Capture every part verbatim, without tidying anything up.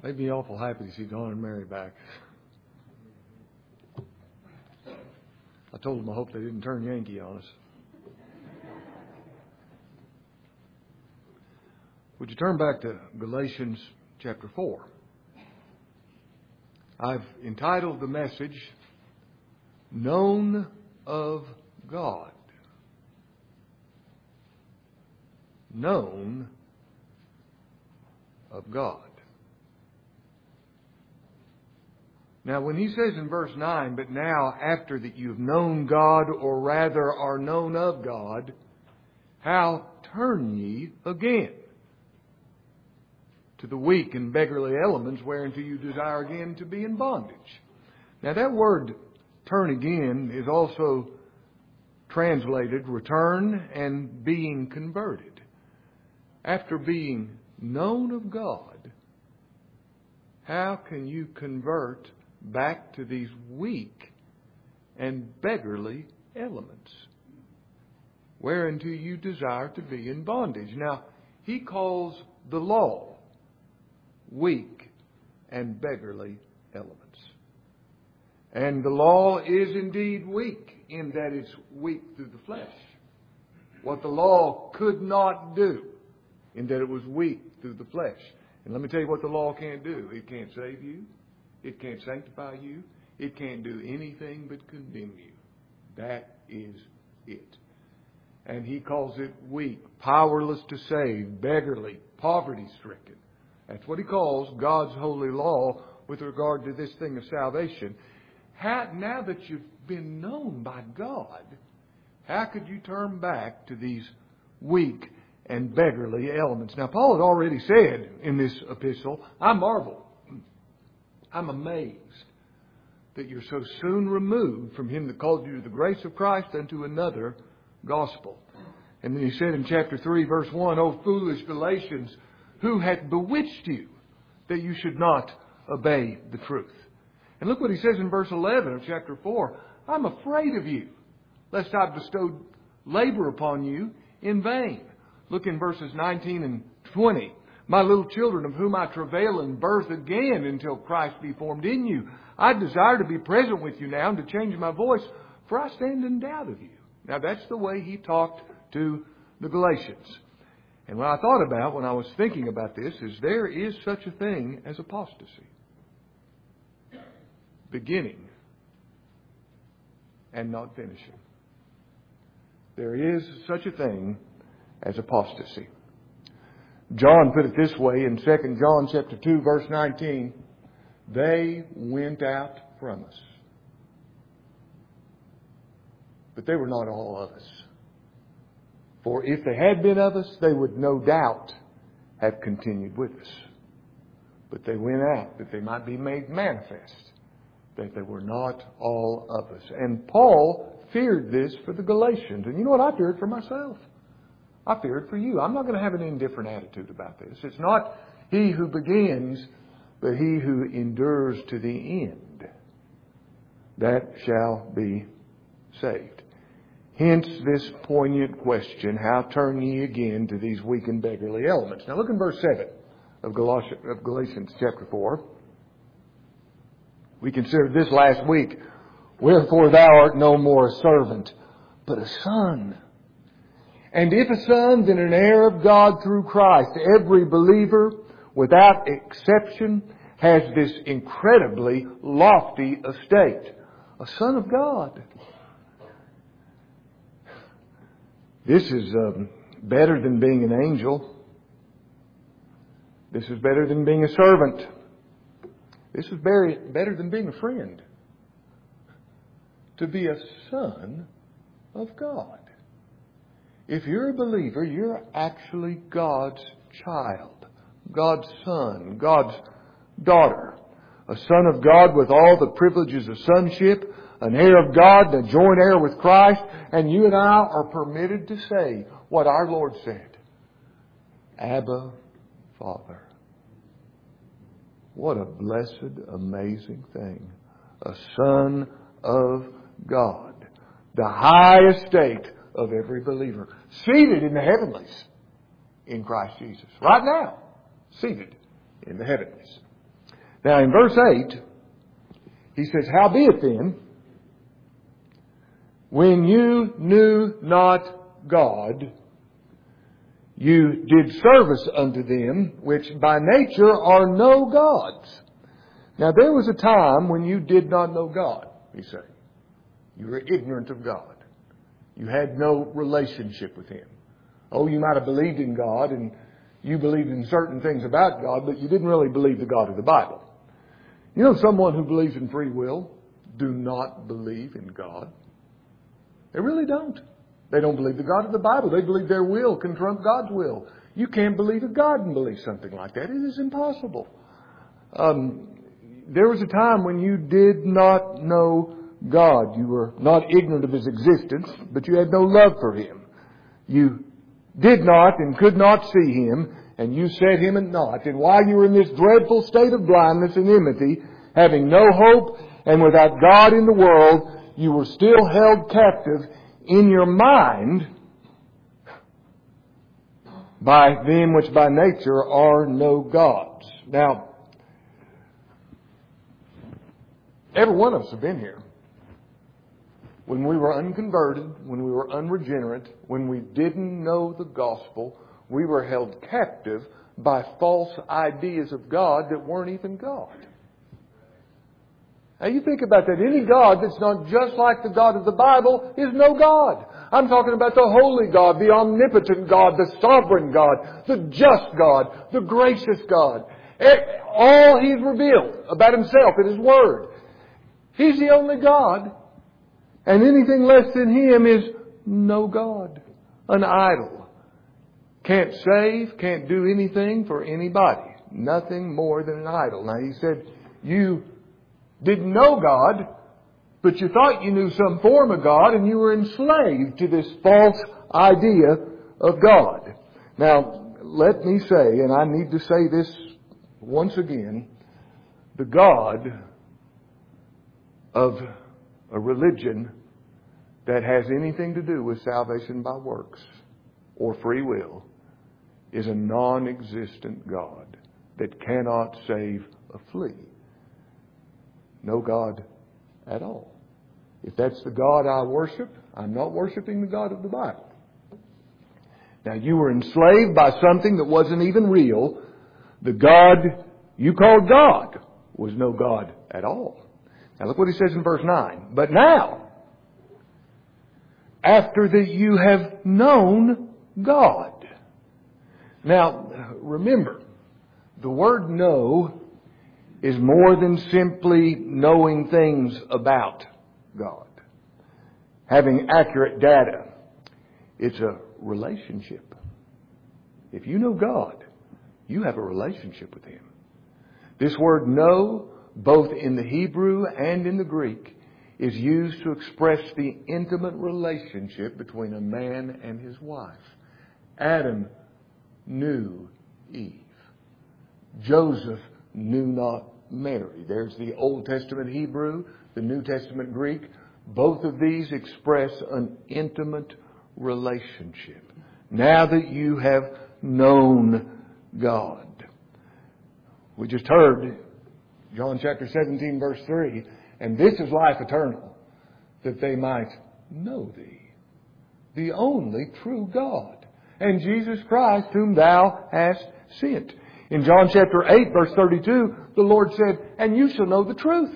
Made me awful happy to see Don and Mary back. I told them I hope they didn't turn Yankee on us. Would you turn back to Galatians chapter four? I've entitled the message, Known of God. Known of God. Now, when he says in verse nine, but now after that you've known God, or rather are known of God, how turn ye again to the weak and beggarly elements whereunto you desire again to be in bondage? Now, that word turn again is also translated return and being converted. After being known of God, how can you convert back to these weak and beggarly elements whereunto you desire to be in bondage? Now, he calls the law weak and beggarly elements. And the law is indeed weak in that it's weak through the flesh. What the law could not do in that it was weak through the flesh. And let me tell you what the law can't do. It can't save you. It can't sanctify you. It can't do anything but condemn you. That is it. And he calls it weak, powerless to save, beggarly, poverty-stricken. That's what he calls God's holy law with regard to this thing of salvation. How, now that you've been known by God, how could you turn back to these weak and beggarly elements? Now, Paul had already said in this epistle, I marvel. I'm amazed that you're so soon removed from him that called you to the grace of Christ unto another gospel. And then he said in chapter three, verse one, O foolish Galatians, who hath bewitched you that you should not obey the truth? And look what he says in verse eleven of chapter four. I'm afraid of you, lest I bestowed labor upon you in vain. Look in verses nineteen and twenty. My little children, of whom I travail in birth again until Christ be formed in you. I desire to be present with you now and to change my voice, for I stand in doubt of you. Now that's the way he talked to the Galatians. And what I thought about when I was thinking about this is there is such a thing as apostasy. Beginning and not finishing. There is such a thing as apostasy. John put it this way in Second John chapter two, verse nineteen. They went out from us. But they were not all of us. For if they had been of us, they would no doubt have continued with us. But they went out that they might be made manifest that they were not all of us. And Paul feared this for the Galatians. And you know what I feared for myself? I fear it for you. I'm not going to have an indifferent attitude about this. It's not he who begins, but he who endures to the end that shall be saved. Hence this poignant question, how turn ye again to these weak and beggarly elements? Now look in verse seven of Galatians, of Galatians chapter four. We considered this last week. Wherefore thou art no more a servant, but a son. And if a son, then an heir of God through Christ. Every believer, without exception, has this incredibly lofty estate. A son of God. This is um, better than being an angel. This is better than being a servant. This is very, better than being a friend. To be a son of God. If you're a believer, you're actually God's child, God's son, God's daughter. A son of God with all the privileges of sonship, an heir of God, a joint heir with Christ, and you and I are permitted to say what our Lord said. Abba, Father. What a blessed, amazing thing. A son of God. The high estate of every believer. Seated in the heavenlies in Christ Jesus. Right now. Seated in the heavenlies. Now in verse eight, he says, "Howbeit then, when you knew not God, you did service unto them, which by nature are no gods." Now there was a time when you did not know God, he's saying. You were ignorant of God. You had no relationship with Him. Oh, you might have believed in God and you believed in certain things about God, but you didn't really believe the God of the Bible. You know, someone who believes in free will do not believe in God. They really don't. They don't believe the God of the Bible. They believe their will can trump God's will. You can't believe a God and believe something like that. It is impossible. Um, there was a time when you did not know God. You were not ignorant of His existence, but you had no love for Him. You did not and could not see Him, and you set Him at naught. And while you were in this dreadful state of blindness and enmity, having no hope and without God in the world, you were still held captive in your mind by them which by nature are no gods. Now, every one of us have been here. When we were unconverted, when we were unregenerate, when we didn't know the gospel, we were held captive by false ideas of God that weren't even God. Now you think about that. Any God that's not just like the God of the Bible is no God. I'm talking about the holy God, the omnipotent God, the sovereign God, the just God, the gracious God. All He's revealed about Himself in His Word. He's the only God. And anything less than Him is no God. An idol. Can't save, can't do anything for anybody. Nothing more than an idol. Now He said, you didn't know God, but you thought you knew some form of God, and you were enslaved to this false idea of God. Now, let me say, and I need to say this once again, the God of a religion that has anything to do with salvation by works or free will is a non-existent God that cannot save a flea. No God at all. If that's the God I worship, I'm not worshiping the God of the Bible. Now, you were enslaved by something that wasn't even real. The God you called God was no God at all. Now, look what He says in verse nine. But now, after that you have known God. Now, remember, the word know is more than simply knowing things about God. Having accurate data. It's a relationship. If you know God, you have a relationship with Him. This word know, both in the Hebrew and in the Greek, is used to express the intimate relationship between a man and his wife. Adam knew Eve. Joseph knew not Mary. There's the Old Testament Hebrew, the New Testament Greek. Both of these express an intimate relationship. Now that you have known God. We just heard John chapter seventeen verse three, and this is life eternal, that they might know Thee, the only true God, and Jesus Christ whom Thou hast sent. In John chapter eight verse thirty-two, the Lord said, and you shall know the truth,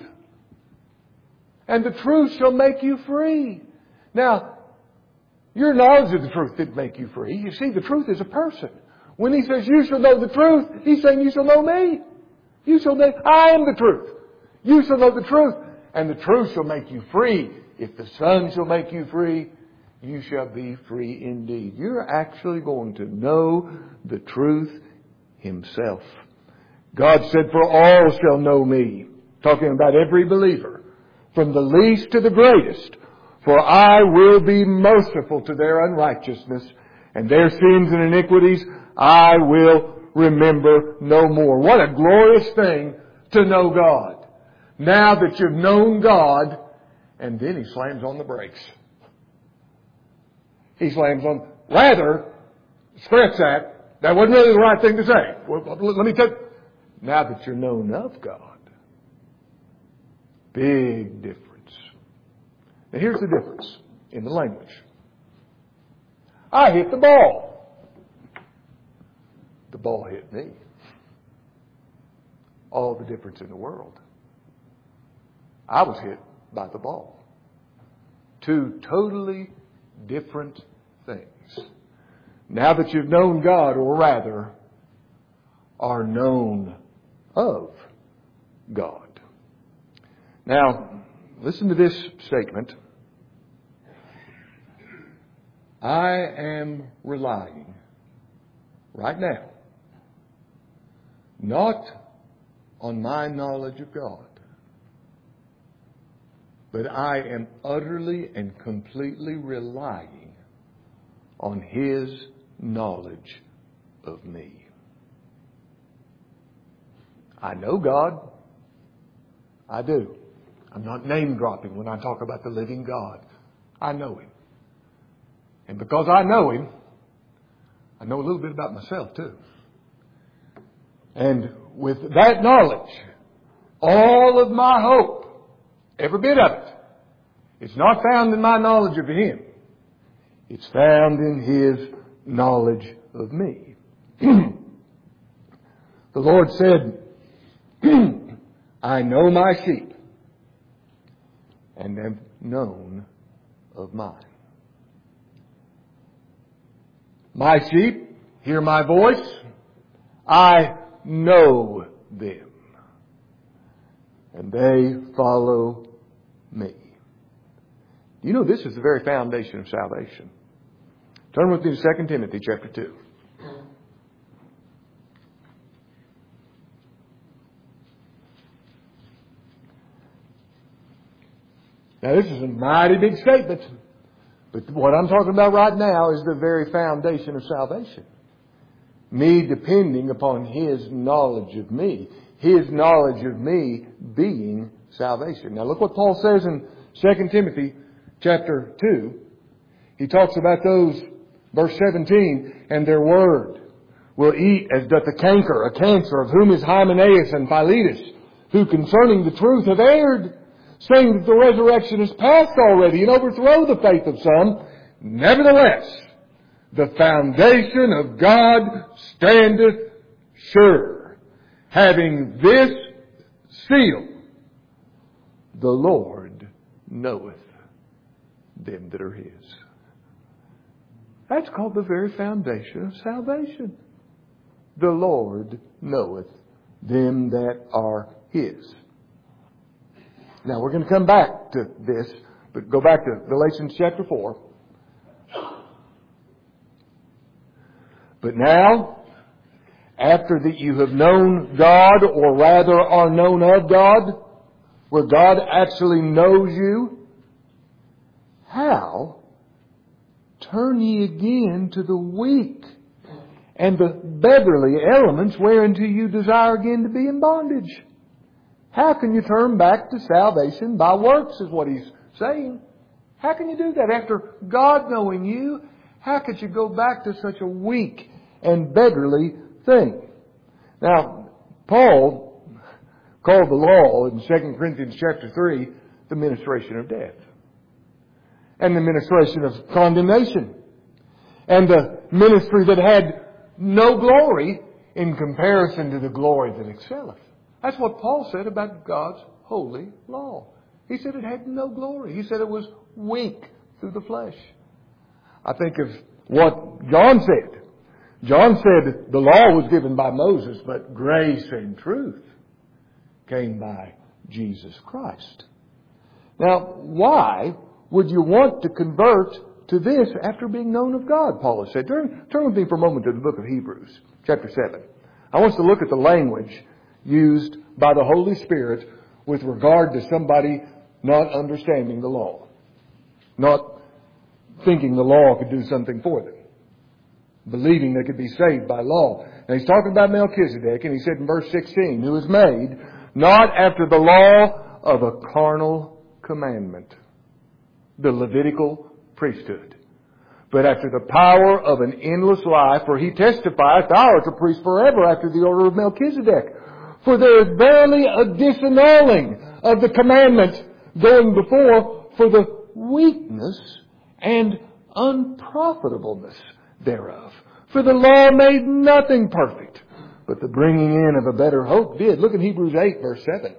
and the truth shall make you free. Now, your knowledge of the truth didn't make you free. You see, the truth is a person. When He says you shall know the truth, He's saying you shall know Me. You shall know, I am the truth. You shall know the truth, and the truth shall make you free. If the Son shall make you free, you shall be free indeed. You're actually going to know the truth Himself. God said, for all shall know Me. Talking about every believer, from the least to the greatest. For I will be merciful to their unrighteousness, and their sins and iniquities I will remember no more. What a glorious thing to know God. Now that you've known God, and then He slams on the brakes. He slams on, rather, scratch that. That wasn't really the right thing to say. Well, let me tell you, now that you're known of God, big difference. Now here's the difference in the language. I hit the ball. The ball hit me. All the difference in the world. I was hit by the ball. Two totally different things. Now that you've known God, or rather, are known of God. Now, listen to this statement. I am relying right now not on my knowledge of God, but I am utterly and completely relying on His knowledge of me. I know God. I do. I'm not name dropping when I talk about the living God. I know Him. And because I know Him, I know a little bit about myself too. And with that knowledge, all of my hope, every bit of it, it's not found in my knowledge of Him. It's found in His knowledge of me. The Lord said, I know my sheep and am known of mine. My sheep hear my voice. I know them. And they follow me. You know, this is the very foundation of salvation. Turn with me to Second Timothy chapter two. Now, this is a mighty big statement. But what I'm talking about right now is the very foundation of salvation. Me depending upon His knowledge of me. His knowledge of me being salvation. Now, look what Paul says in Second Timothy chapter two. He talks about those, verse seventeen, and their word will eat as doth the canker, a cancer, of whom is Hymenaeus and Philetus, who concerning the truth have erred, saying that the resurrection is past already, and overthrow the faith of some. Nevertheless, the foundation of God standeth sure, having this seal, the Lord knoweth them that are His. That's called the very foundation of salvation. The Lord knoweth them that are His. Now, we're going to come back to this, but go back to Galatians chapter four. But now, after that you have known God, or rather are known of God, where God actually knows you, how turn ye again to the weak and the beggarly elements whereunto you desire again to be in bondage? How can you turn back to salvation by works, is what he's saying. How can you do that after God knowing you? How could you go back to such a weak and beggarly thing? Now, Paul called the law in Second Corinthians chapter three the ministration of death. And the ministration of condemnation. And the ministry that had no glory in comparison to the glory that excelleth. That's what Paul said about God's holy law. He said it had no glory. He said it was weak through the flesh. I think of what John said. John said the law was given by Moses, but grace and truth came by Jesus Christ. Now, why would you want to convert to this after being known of God? Paul has said. Turn, turn with me for a moment to the book of Hebrews, chapter seven. I want us to look at the language used by the Holy Spirit with regard to somebody not understanding the law. Not thinking the law could do something for them. Believing they could be saved by law. Now he's talking about Melchizedek, and he said in verse sixteen, who was made not after the law of a carnal commandment, the Levitical priesthood, but after the power of an endless life, for he testifieth, thou art a priest forever after the order of Melchizedek. For there is verily a disannulling of the commandment going before for the weakness and unprofitableness thereof. For the law made nothing perfect, but the bringing in of a better hope did. Look at Hebrews eight, verse seven.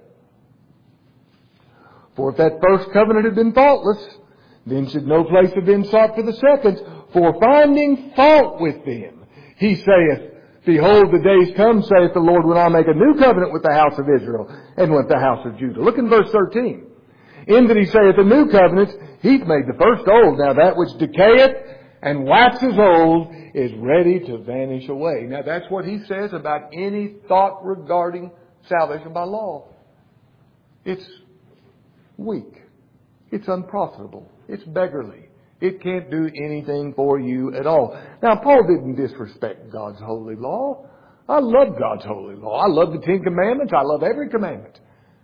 For if that first covenant had been faultless, then should no place have been sought for the second. For finding fault with them, he saith, Behold, the days come, saith the Lord, when I make a new covenant with the house of Israel and with the house of Judah. Look in verse thirteen. In that he saith, the new covenant, he's made the first old. Now that which decayeth and waxes old is ready to vanish away. Now that's what he says about any thought regarding salvation by law. It's weak. It's unprofitable. It's beggarly. It can't do anything for you at all. Now, Paul didn't disrespect God's holy law. I love God's holy law. I love the Ten Commandments. I love every commandment.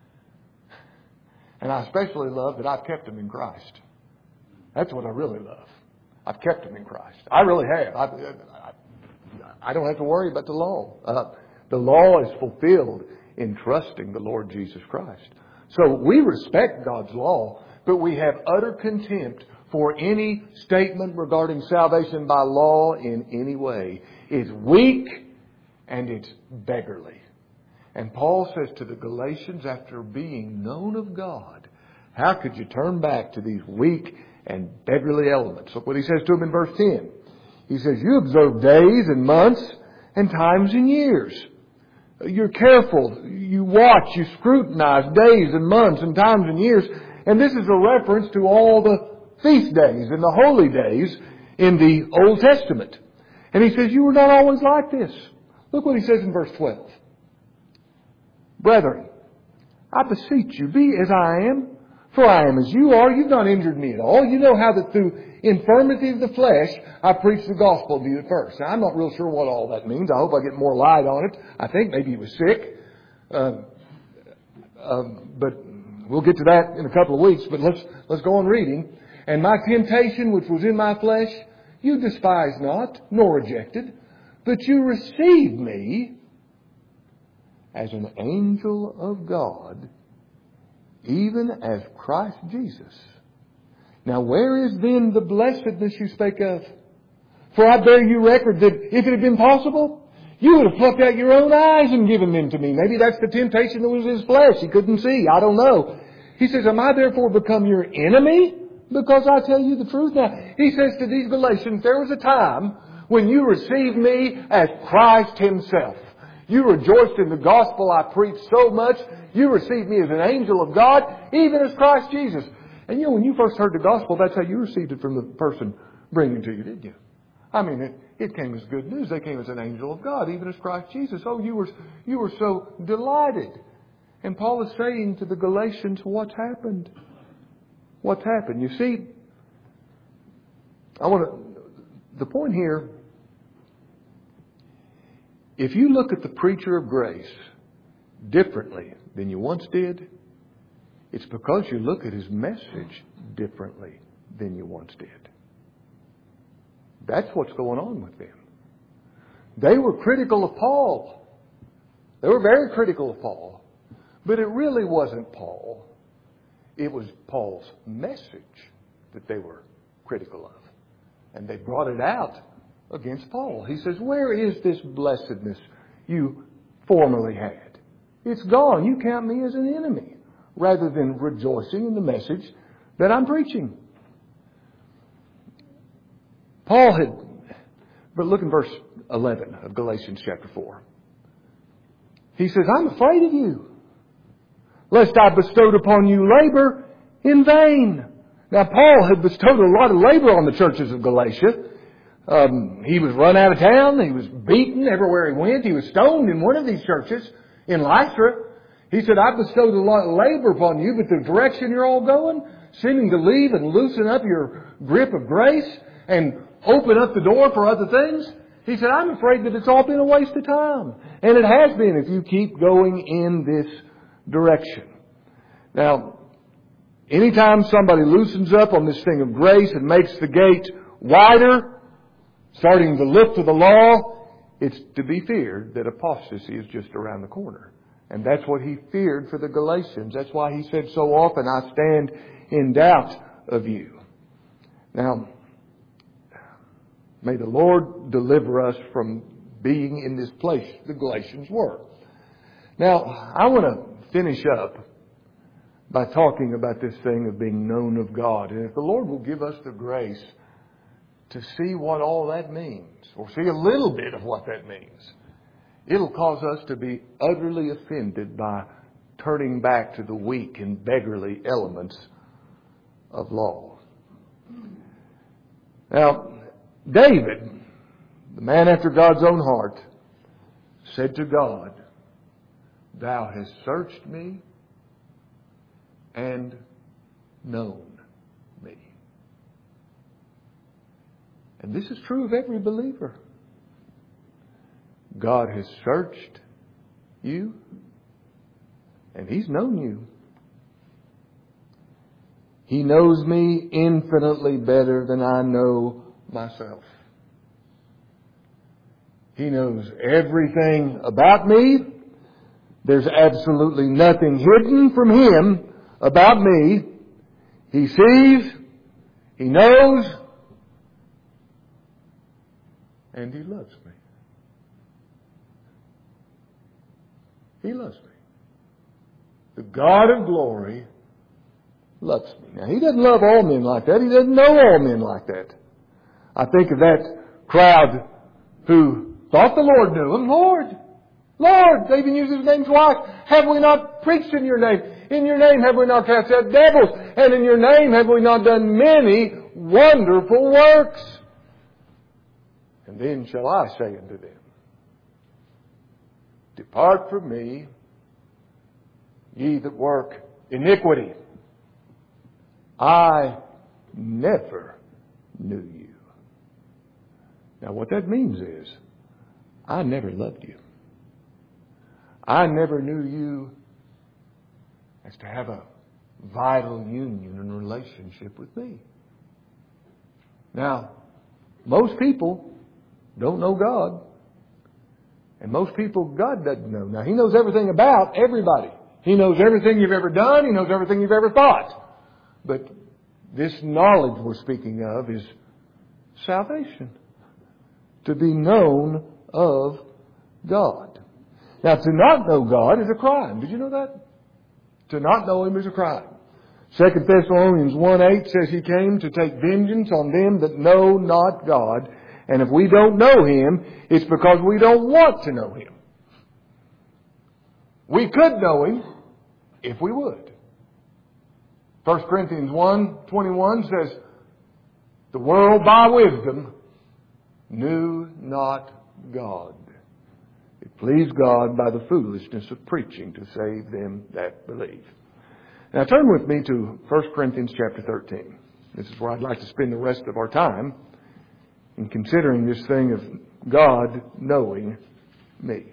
And I especially love that I've kept them in Christ. That's what I really love. I've kept them in Christ. I really have. I, I, I don't have to worry about the law. Uh, the law is fulfilled in trusting the Lord Jesus Christ. So we respect God's law, but we have utter contempt for any statement regarding salvation by law in any way. It's weak and it's beggarly. And Paul says to the Galatians, after being known of God, how could you turn back to these weak and beggarly elements? Look what he says to them in verse ten. He says, you observe days and months and times and years. You're careful. You watch. You scrutinize days and months and times and years. And this is a reference to all the feast days and the holy days in the Old Testament. And he says, you were not always like this. Look what he says in verse twelve. Brethren, I beseech you, be as I am, for I am as you are. You've not injured me at all. You know how that through infirmity of the flesh, I preached the gospel to you at first. Now, I'm not real sure what all that means. I hope I get more light on it. I think maybe he was sick. Uh, uh, but we'll get to that in a couple of weeks. But let's, let's go on reading. And my temptation which was in my flesh, you despised not, nor rejected, but you received me as an angel of God, even as Christ Jesus. Now where is then the blessedness you spake of? For I bear you record that if it had been possible, you would have plucked out your own eyes and given them to me. Maybe that's the temptation that was in his flesh. He couldn't see. I don't know. He says, am I therefore become your enemy because I tell you the truth? Now, he says to these Galatians, there was a time when you received me as Christ himself. You rejoiced in the gospel I preached so much. You received me as an angel of God, even as Christ Jesus. And you know, when you first heard the gospel, that's how you received it from the person bringing it to you, didn't you? I mean, it, it came as good news. They came as an angel of God, even as Christ Jesus. Oh, you were, you were so delighted. And Paul is saying to the Galatians, what's happened? What's happened? You see, I want to, the point here, if you look at the preacher of grace differently than you once did, it's because you look at his message differently than you once did. That's what's going on with them. They were critical of Paul. They were very critical of Paul. But it really wasn't Paul. It was Paul's message that they were critical of. And they brought it out against Paul. He says, where is this blessedness you formerly had? It's gone. You count me as an enemy rather than rejoicing in the message that I'm preaching. Paul had, but look in verse eleven of Galatians chapter four. He says, I'm afraid of you, lest I bestowed upon you labor in vain. Now, Paul had bestowed a lot of labor on the churches of Galatia. Um, he was run out of town. He was beaten everywhere he went. He was stoned in one of these churches in Lystra. He said, I bestowed a lot of labor upon you, but the direction you're all going, seeming to leave and loosen up your grip of grace and open up the door for other things. He said, I'm afraid that it's all been a waste of time. And it has been if you keep going in this direction. Now, anytime somebody loosens up on this thing of grace and makes the gate wider, starting to look to the law, it's to be feared that apostasy is just around the corner. And that's what he feared for the Galatians. That's why he said so often, I stand in doubt of you. Now, may the Lord deliver us from being in this place the Galatians were. Now, I want to finish up by talking about this thing of being known of God. And if the Lord will give us the grace to see what all that means, or see a little bit of what that means, it'll cause us to be utterly offended by turning back to the weak and beggarly elements of law. Now, David, the man after God's own heart, said to God, Thou hast searched me and known me. And this is true of every believer. God has searched you, and He's known you. He knows me infinitely better than I know myself. He knows everything about me. There's absolutely nothing hidden from Him about me. He sees, He knows, and He loves me. He loves me. The God of glory loves me. Now, He doesn't love all men like that. He doesn't know all men like that. I think of that crowd who thought the Lord knew Him. Lord, Lord, they even used His name twice. Have we not preached in Your name? In Your name have we not cast out devils? And in Your name have we not done many wonderful works? And then shall I say unto them, Depart from me, ye that work iniquity. I never knew you. Now what that means is, I never loved you. I never knew you as to have a vital union and relationship with me. Now, most people don't know God. And most people God doesn't know. Now, He knows everything about everybody. He knows everything you've ever done. He knows everything you've ever thought. But this knowledge we're speaking of is salvation. To be known of God. Now, to not know God is a crime. Did you know that? To not know Him is a crime. Second Thessalonians one eight says He came to take vengeance on them that know not God. And if we don't know Him, it's because we don't want to know Him. We could know Him if we would. First Corinthians one twenty-one says, The world by wisdom knew not God. It pleased God by the foolishness of preaching to save them that believe. Now turn with me to First Corinthians chapter thirteen. This is where I'd like to spend the rest of our time in considering this thing of God knowing me.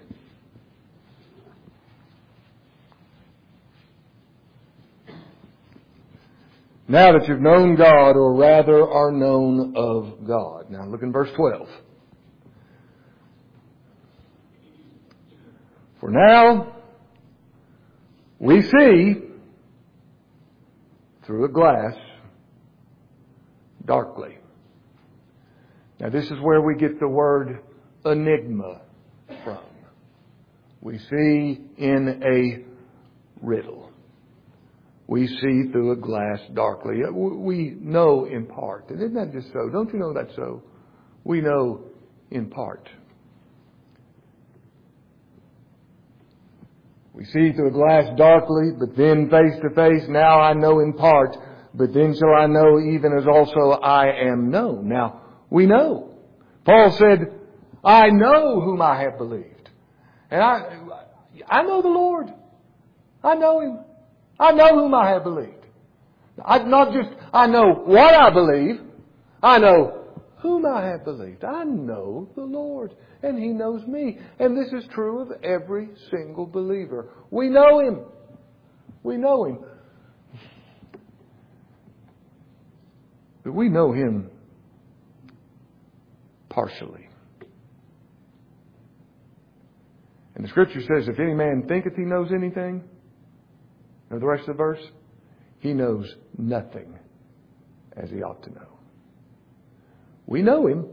Now that you've known God, or rather are known of God. Now look in verse twelve. For now we see through a glass darkly. Now this is where we get the word enigma from. We see in a riddle. We see through a glass darkly. We know in part. And isn't that just so? Don't you know that's so? We know in part. We see through a glass darkly, but then face to face. Now I know in part, but then shall I know even as also I am known. Now, we know. Paul said, I know whom I have believed. And I, I know the Lord. I know Him. I know whom I have believed. I, not just, I know what I believe. I know whom I have believed. I know the Lord. And He knows me. And this is true of every single believer. We know Him. We know Him. But we know Him partially. And And the Scripture says, if any man thinketh he knows anything, now the rest of the verse, he knows nothing as he ought to know. We know Him,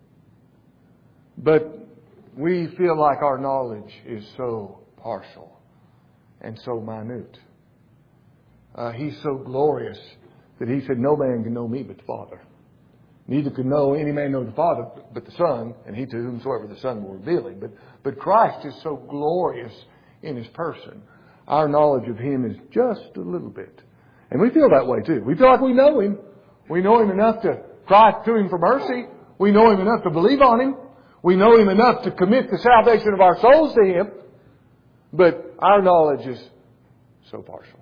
but we feel like our knowledge is so partial and so minute. Uh, he's so glorious that He said, no man can know me but the Father. Neither can know any man know the Father but the Son, and he to whomsoever the Son will reveal Him. But, but Christ is so glorious in His person. Our knowledge of Him is just a little bit. And we feel that way too. We feel like we know Him. We know Him enough to cry to Him for mercy. We know Him enough to believe on Him. We know Him enough to commit the salvation of our souls to Him. But our knowledge is so partial.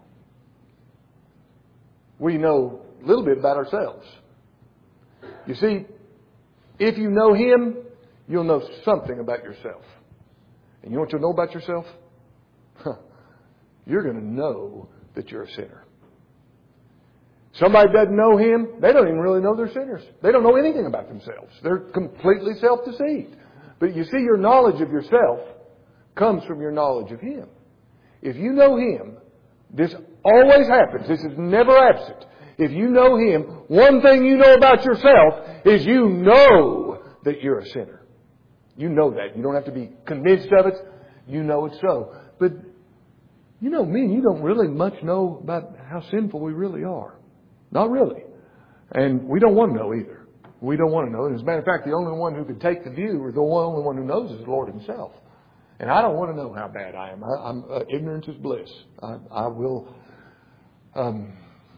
We know a little bit about ourselves. You see, if you know Him, you'll know something about yourself. And you know what you'll know about yourself? Huh. You're going to know that you're a sinner. Somebody doesn't know Him, they don't even really know they're sinners. They don't know anything about themselves. They're completely self-deceived. But you see, your knowledge of yourself comes from your knowledge of Him. If you know Him, this always happens. This is never absent. If you know Him, one thing you know about yourself is you know that you're a sinner. You know that. You don't have to be convinced of it. You know it's so. But you know me and you don't really much know about how sinful we really are. Not really. And we don't want to know either. We don't want to know. And as a matter of fact, the only one who can take the view, or the only one who knows, is the Lord Himself. And I don't want to know how bad I am. I, I'm uh, ignorance is bliss. I, I will. Um,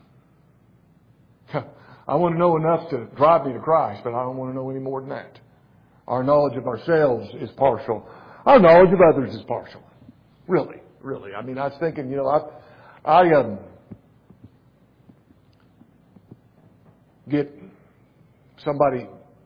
I want to know enough to drive me to Christ, but I don't want to know any more than that. Our knowledge of ourselves is partial. Our knowledge of others is partial. Really, really. I mean, I was thinking, you know, I, I um, get somebody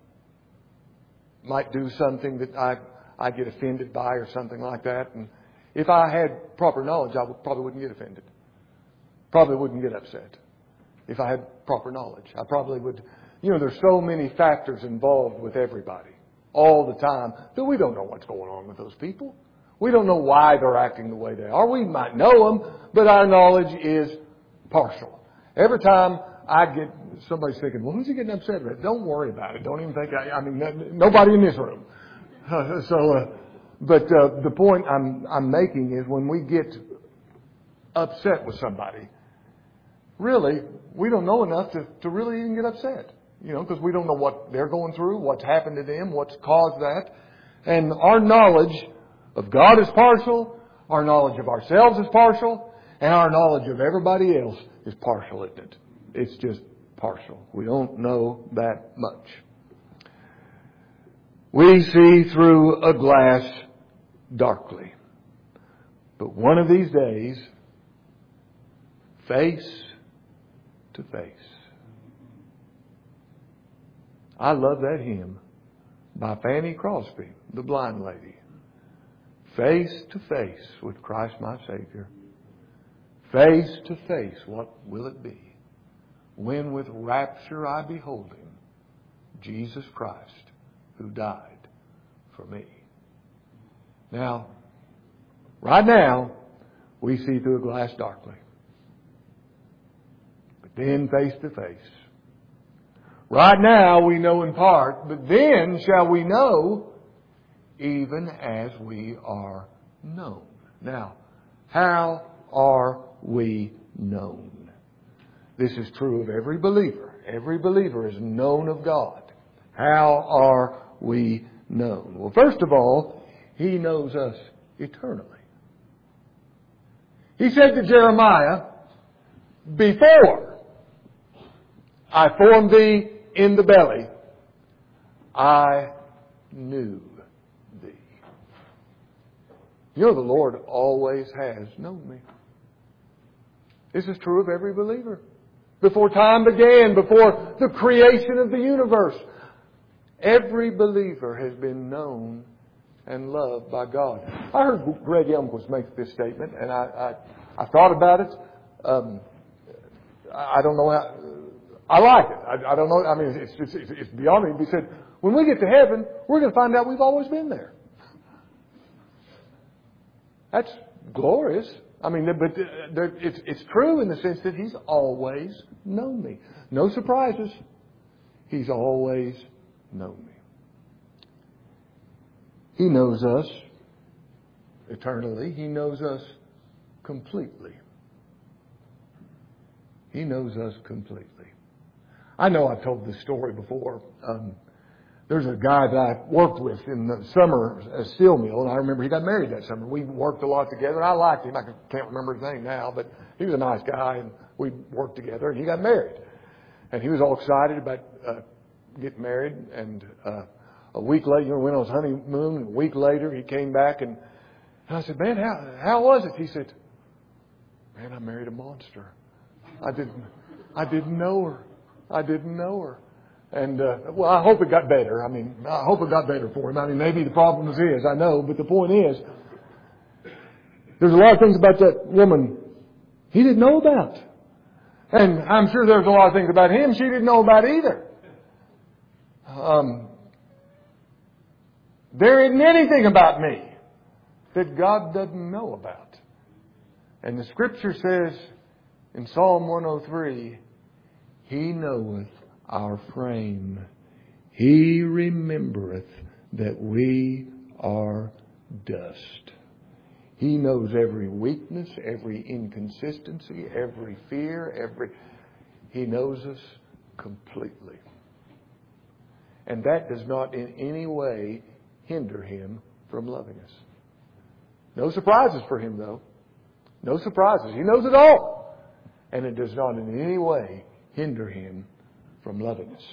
might do something that I I get offended by or something like that, and if I had proper knowledge, I would, probably wouldn't get offended. Probably wouldn't get upset. If I had proper knowledge, I probably would. You know, there's so many factors involved with everybody all the time that we don't know what's going on with those people. We don't know why they're acting the way they are. We might know them, but our knowledge is partial. Every time I get, somebody's thinking, well, who's he getting upset about? Don't worry about it. Don't even think, I, I mean, nobody in this room. Uh, so, uh, but uh, the point I'm, I'm making is when we get upset with somebody, really, we don't know enough to, to really even get upset. You know, because we don't know what they're going through, what's happened to them, what's caused that. And our knowledge of God is partial, our knowledge of ourselves is partial, and our knowledge of everybody else is partial, isn't it? It's just partial. We don't know that much. We see through a glass darkly. But one of these days, face to face. I love that hymn by Fanny Crosby, the blind lady. Face to face with Christ my Savior. Face to face, what will it be? When with rapture I behold Him, Jesus Christ, who died for me. Now, right now, we see through a glass darkly. But then face to face. Right now we know in part, but then shall we know even as we are known. Now, how are we known? This is true of every believer. Every believer is known of God. How are we known? Well, first of all, He knows us eternally. He said to Jeremiah, before I formed thee in the belly, I knew thee. You know, the Lord always has known me. This is true of every believer. Before time began, before the creation of the universe, every believer has been known and loved by God. I heard Greg Elmquist make this statement, and I, I, I thought about it. Um, I don't know how... I like it. I, I don't know. I mean, it's just, it's, it's beyond me. He said, when we get to heaven, we're going to find out we've always been there. That's glorious. I mean, but it's, it's true in the sense that He's always known me. No surprises. He's always known me. He knows us eternally. He knows us completely. He knows us completely. I know I've told this story before. Um, there's a guy that I worked with in the summer at a steel mill, and I remember he got married that summer. We worked a lot together, and I liked him. I can't remember his name now, but he was a nice guy, and we worked together, and he got married. And he was all excited about uh, getting married, and uh, a week later, you know, went on his honeymoon, and a week later he came back, and, and I said, man, how, how was it? He said, man, I married a monster. I didn't, I didn't know her. I didn't know her. And, uh, well, I hope it got better. I mean, I hope it got better for him. I mean, maybe the problem was his, I know. But the point is, there's a lot of things about that woman he didn't know about. And I'm sure there's a lot of things about him she didn't know about either. Um, there isn't anything about me that God doesn't know about. And the Scripture says in Psalm one oh three, He knoweth our frame. He remembereth that we are dust. He knows every weakness, every inconsistency, every fear, every... He knows us completely. And that does not in any way hinder Him from loving us. No surprises for Him, though. No surprises. He knows it all. And it does not in any way hinder Him from loving us.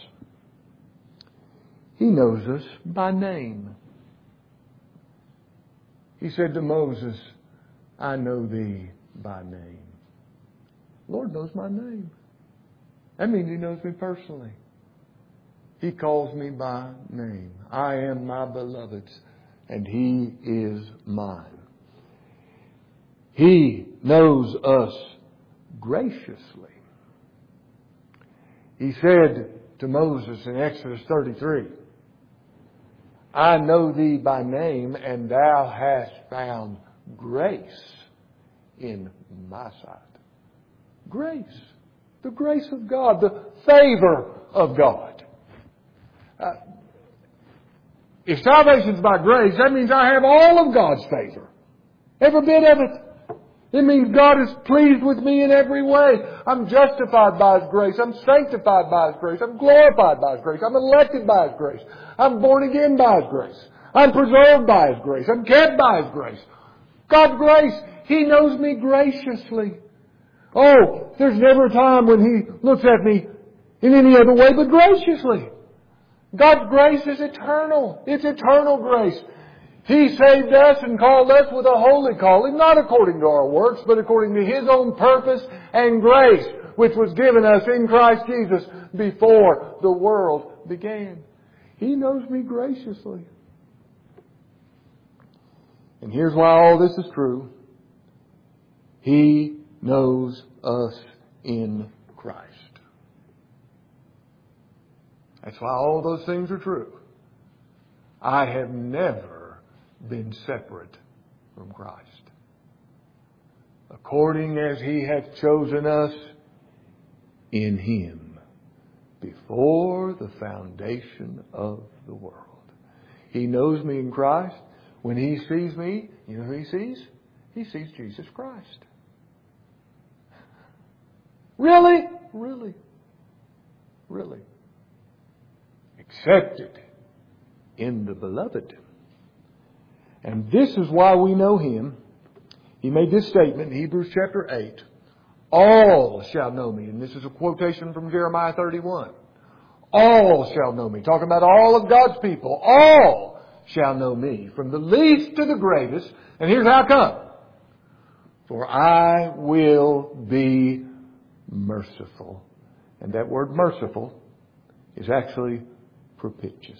He knows us by name. He said to Moses, I know thee by name. The Lord knows my name. That means He knows me personally. He calls me by name. I am my beloved's, and He is mine. He knows us graciously. He said to Moses in Exodus thirty-three, I know thee by name, and thou hast found grace in my sight. Grace. The grace of God. The favor of God. Uh, if salvation is by grace, that means I have all of God's favor. Every bit of it. It means God is pleased with me in every way. I'm justified by His grace. I'm sanctified by His grace. I'm glorified by His grace. I'm elected by His grace. I'm born again by His grace. I'm preserved by His grace. I'm kept by His grace. God's grace, He knows me graciously. Oh, there's never a time when He looks at me in any other way but graciously. God's grace is eternal. It's eternal grace. He saved us and called us with a holy calling, not according to our works, but according to His own purpose and grace, which was given us in Christ Jesus before the world began. He knows me graciously. And here's why all this is true. He knows us in Christ. That's why all those things are true. I have never been separate from Christ. According as He hath chosen us in Him before the foundation of the world. He knows me in Christ. When He sees me, you know who He sees? He sees Jesus Christ. Really? Really? Really? Accepted in the Beloved. And this is why we know Him. He made this statement in Hebrews chapter eight. All shall know me. And this is a quotation from Jeremiah thirty-one. All shall know me. Talking about all of God's people. All shall know me. From the least to the greatest. And here's how come. For I will be merciful. And that word merciful is actually propitious.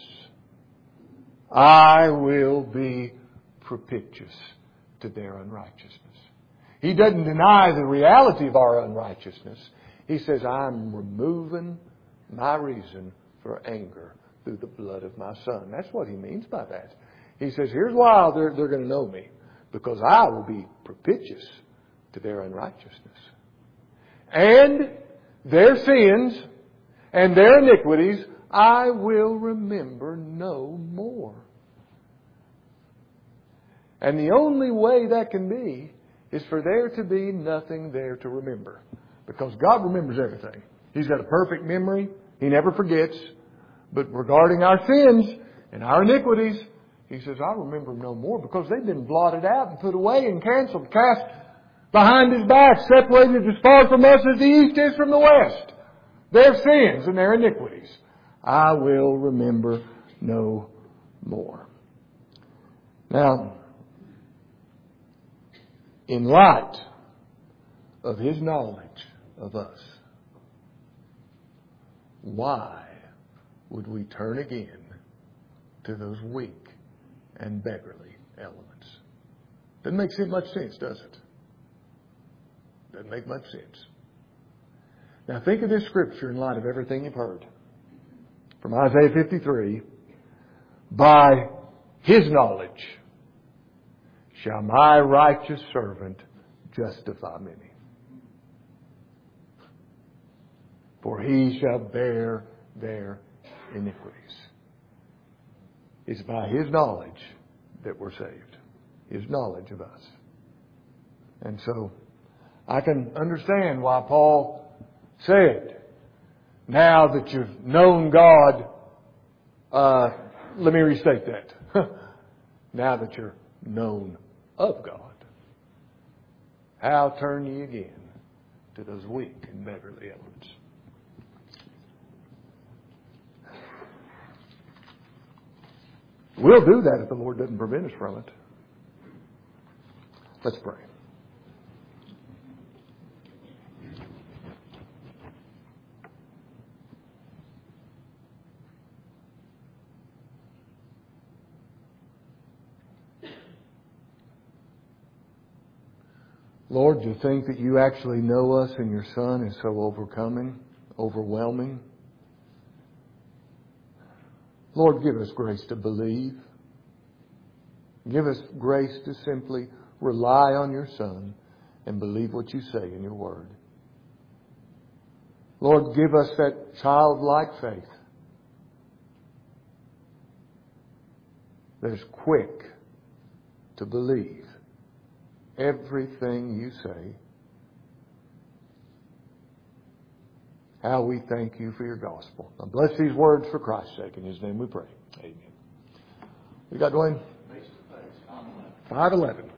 I will be propitious to their unrighteousness. He doesn't deny the reality of our unrighteousness. He says, I'm removing my reason for anger through the blood of my Son. That's what He means by that. He says, here's why they're, they're going to know me. because I will be propitious to their unrighteousness. And their sins and their iniquities I will remember no more. And the only way that can be is for there to be nothing there to remember. Because God remembers everything. He's got a perfect memory. He never forgets. But regarding our sins and our iniquities, He says, I remember no more, because they've been blotted out and put away and canceled, cast behind His back, separated as far from us as the east is from the west. Their sins and their iniquities I will remember no more. Now, in light of His knowledge of us, why would we turn again to those weak and beggarly elements? Doesn't make much sense, does it? Doesn't make much sense. Now think of this scripture in light of everything you've heard. From Isaiah fifty-three, by His knowledge shall my righteous servant justify many. For he shall bear their iniquities. It's by His knowledge that we're saved. His knowledge of us. And so, I can understand why Paul said, now that you've known God, uh, let me restate that. Now that you're known of God, how turn ye again to those weak and beggarly elements? We'll do that if the Lord doesn't prevent us from it. Let's pray. Lord, to think that You actually know us and Your Son is so overcoming, overwhelming. Lord, give us grace to believe. Give us grace to simply rely on Your Son and believe what You say in Your Word. Lord, give us that childlike faith that is quick to believe everything You say. How we thank You for Your gospel. Now bless these words for Christ's sake. In His name we pray. Amen. We got Dwayne? five eleven.